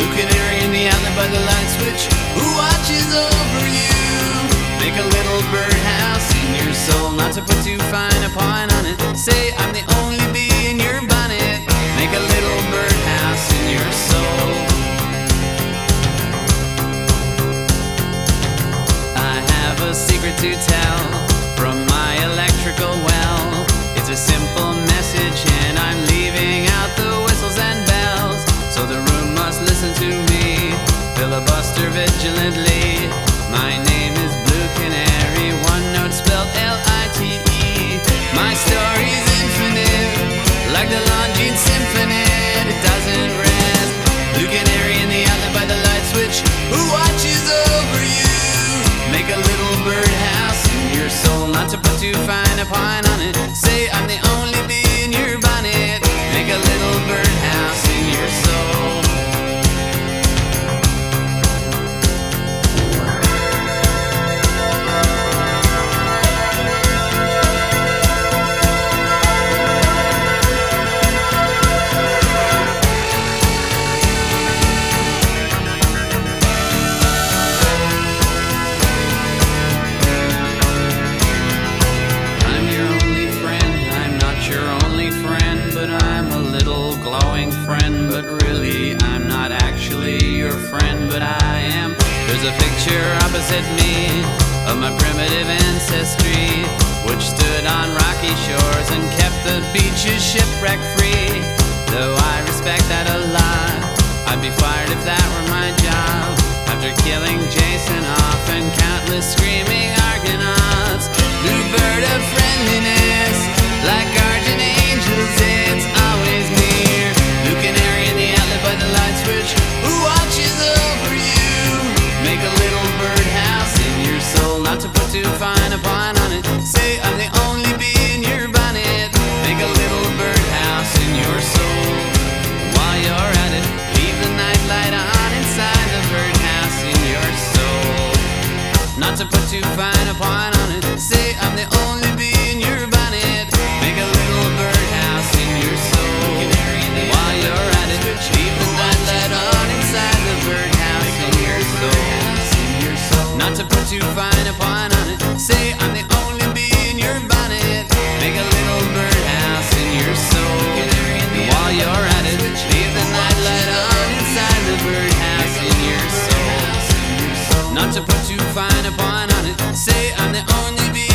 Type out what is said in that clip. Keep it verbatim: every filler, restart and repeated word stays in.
Blue canary in the outlet by the light switch, who watches over you? Make a little birdhouse in your soul, not to put too fine a point on it. Say I'm the only bee in your bonnet. Make a little birdhouse in your soul. I have a secret to tell from my electrical well. It's a simple message and I'm leaving out the whistles and bells. So the room must listen to me, filibuster vigilantly. My name is Blue Canary, one note spelled L I T E. My story's infinite, like the Longines Symphony. It doesn't rest. Blue canary in the outlet by the light switch, who watches over you? Make a little birdhouse in your soul, not to put too fine a point on it. Say I'm the only bee in your bonnet. Make a little birdhouse in your soul. But really, I'm not actually your friend, but I am. There's a picture opposite me of my primitive ancestry, which stood on rocky shores and kept the beaches shipwreck free. Though I respect that a lot, I'd be fired if that were my job. After killing Jason off and countless screaming Argonauts, blue bird of friendliness, like guardian angels, it's always near. Blue canary in the outlet by the light switch, who watches over you? Make a little birdhouse in your soul, not to put too fine a point on it. Say I'm the only bee in your bonnet. Make a little birdhouse in your soul. While you're at it, leave the night light on inside the birdhouse in your soul. Not to put too fine a point on it. Say I'm the only bee in your bonnet. Make a little birdhouse in your soul. While you're at it, leave the night light on inside the birdhouse in your soul. Not to put too fine a point on it. Say I'm the only bee in your bonnet. Make a little birdhouse in your soul. While you're at it, leave the night light on inside the birdhouse in your soul. Not to put too fine a point on it. Say I'm the only bee